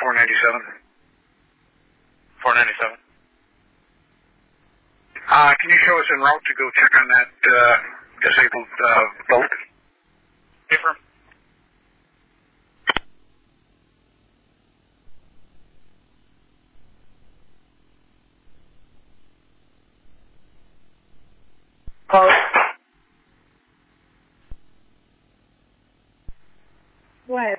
497. 497. Can you show us en route to go check on that disabled boat? Paper. Paul? What?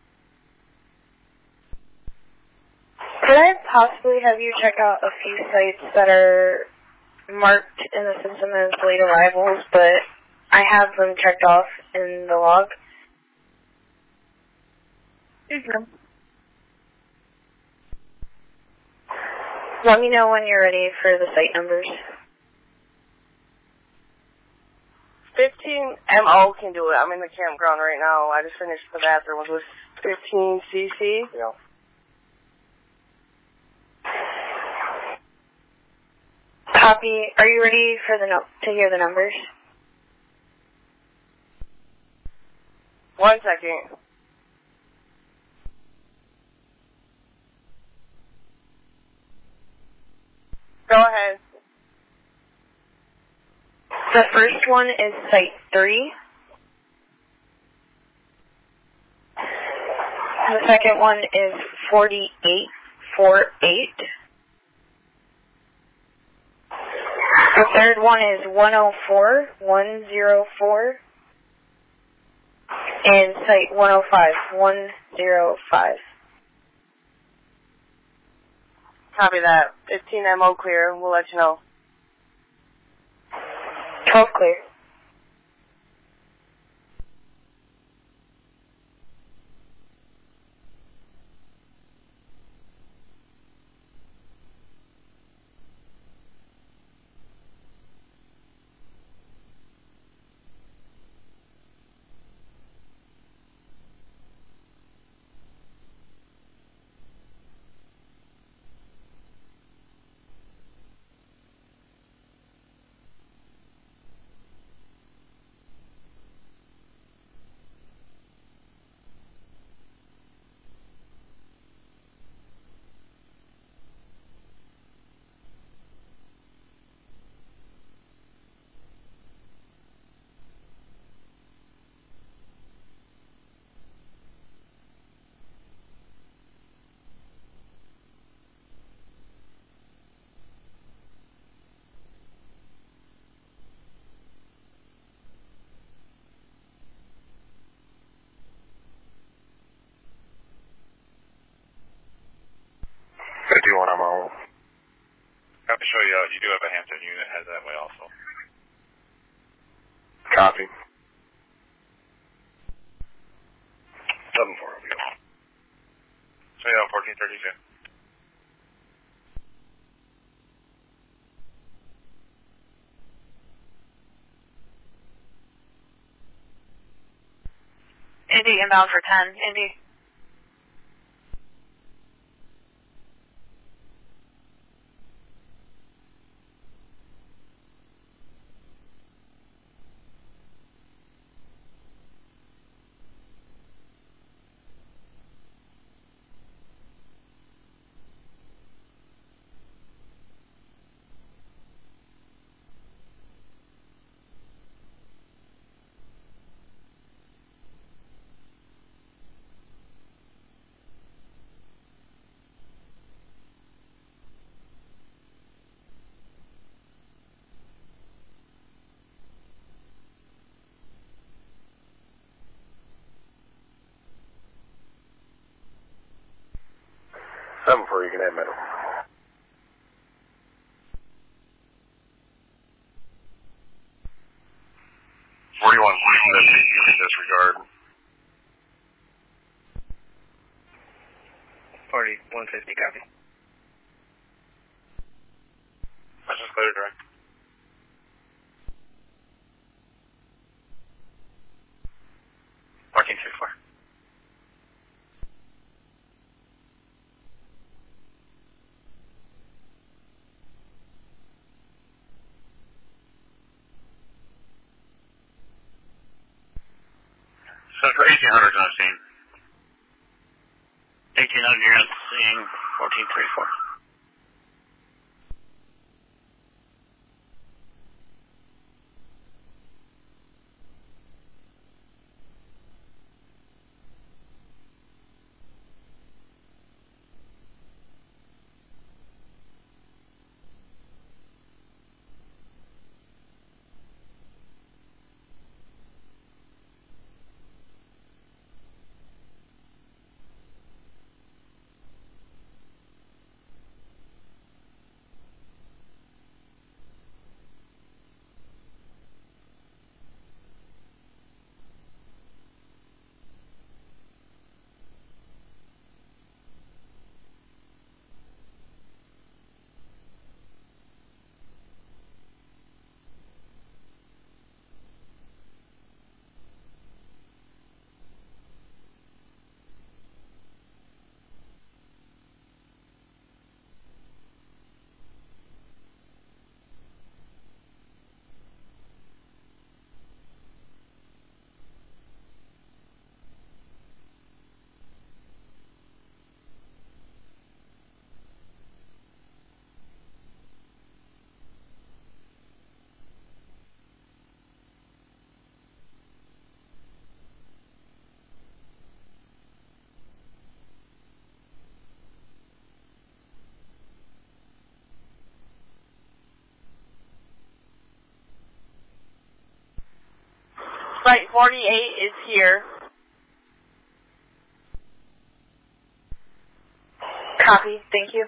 Could I possibly have you check out a few sites that are marked in the system as late arrivals, but I have them checked off in the log? Mm-hmm. Let me know when you're ready for the site numbers. 15MO can do it. I'm in the campground right now. I just finished the bathroom. Was this 15CC? Yeah. Copy. Are you ready for to hear the numbers? 1 second. Go ahead. The first one is Site 3. The second one is 4848. The third one is 104104. And Site 105105. Copy that. 15MO clear. We'll let you know. 12 clear. I have to show you, you do have a Hampton unit head that way also. Copy. 7-4 will be good. So yeah, 1432. Indy inbound for 10. Indy. Before you can have middle. 41, you can disregard. 150, copy. That's just clear direct. Parking 64. So for 1800's on the scene. 1800 units. Seeing 1434. Flight 48 is here. Copy. Thank you.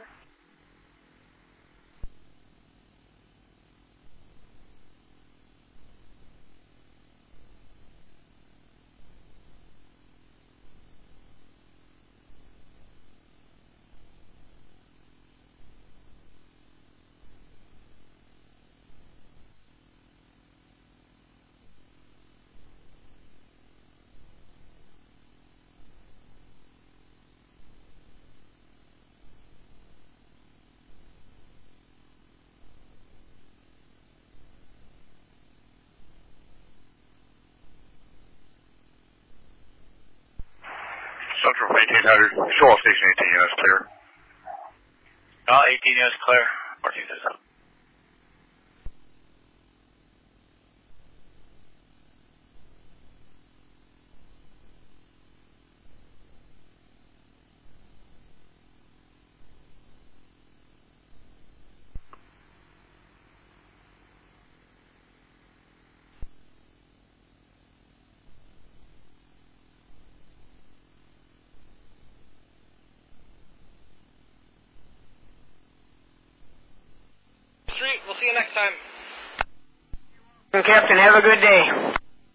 Central 1800, show off station 18 units clear. 18 units clear. 14 is up. Street, we'll see you next time. Captain, have a good day.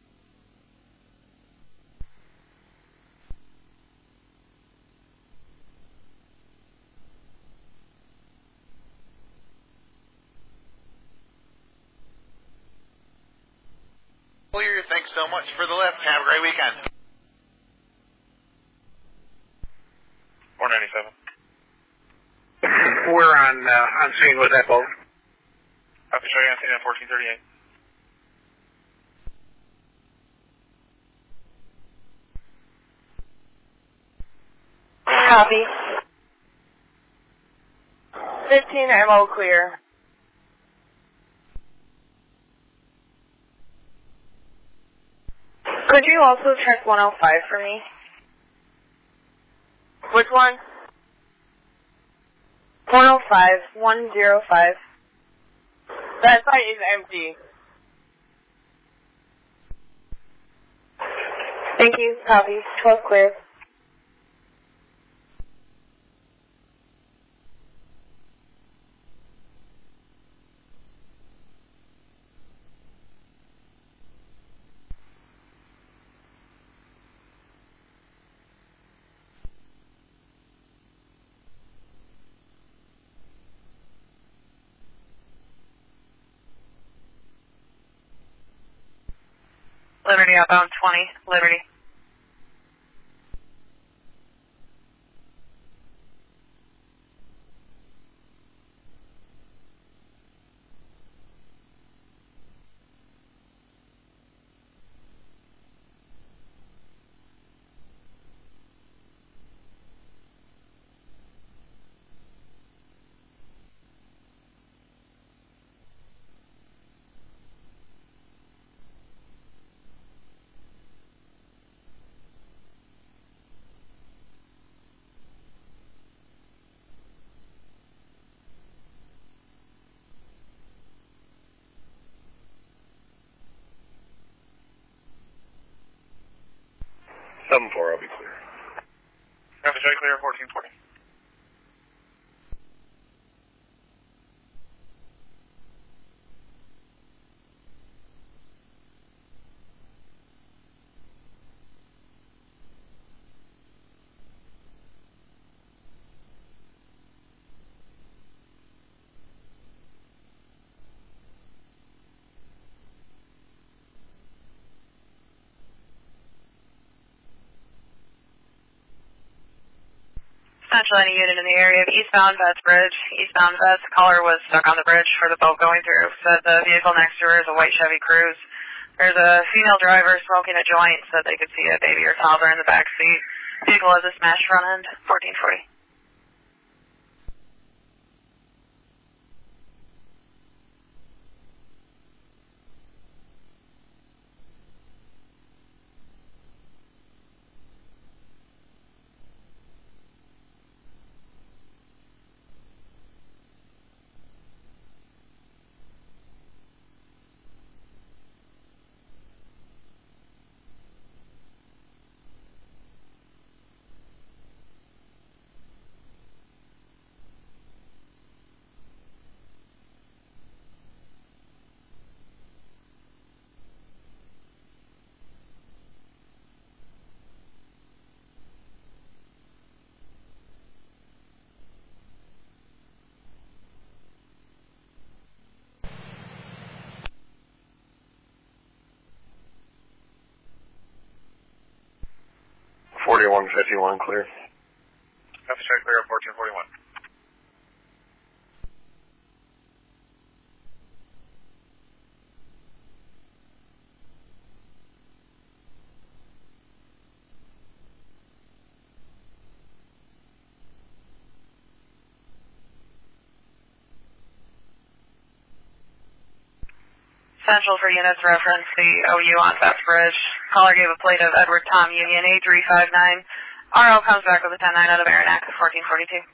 Clear, thanks so much for the lift. Have a great weekend. 497. We're on scene with that boat. Copy, show you on scene at 1438. Copy. 15 MO clear. Could you also check 105 for me? Which one? 105, 105. That site is empty. Thank you. Copy. 12 clear. Liberty outbound 20, Liberty. 7-4, I'll be clear. Copy, show you clear 1440. Central, any unit in the area of eastbound Vets Bridge. Eastbound Vets, caller was stuck on the bridge for the boat going through. Said the vehicle next to her is a white Chevy Cruze. There's a female driver smoking a joint. Said they could see a baby or toddler in the back seat. Vehicle has a smashed front end. 1440. Forty-one 51 clear. Copy, show you clear 1441. Central for units reference the OU on Vets Bridge. Caller gave a plate of Edward Tom Union A359. RO comes back with a 10-9 out of Aranac at 1442.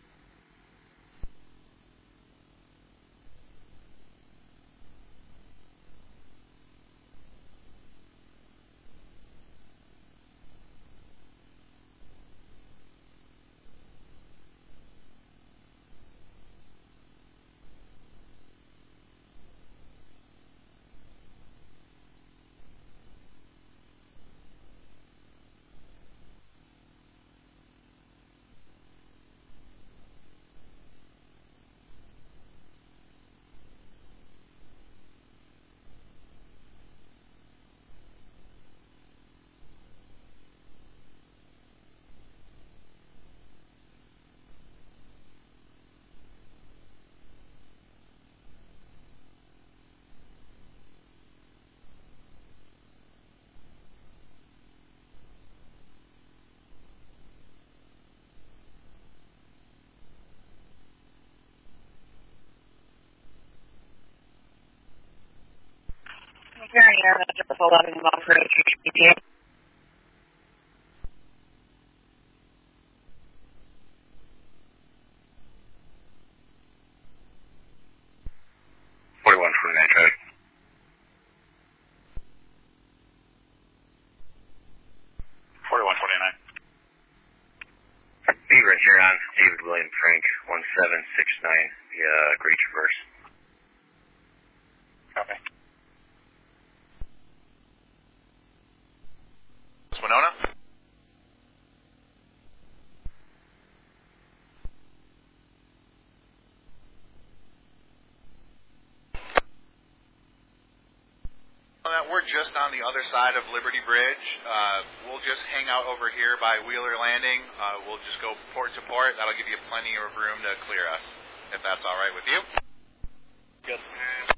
Carrying air manager for 11 months for HPTA. traffic. 4149. Beaver here on David William Frank 1769 via Great Traverse. Copy. Winona? We're just on the other side of Liberty Bridge. We'll just hang out over here by Wheeler Landing. We'll just go port to port. That'll give you plenty of room to clear us, if that's all right with you. Good.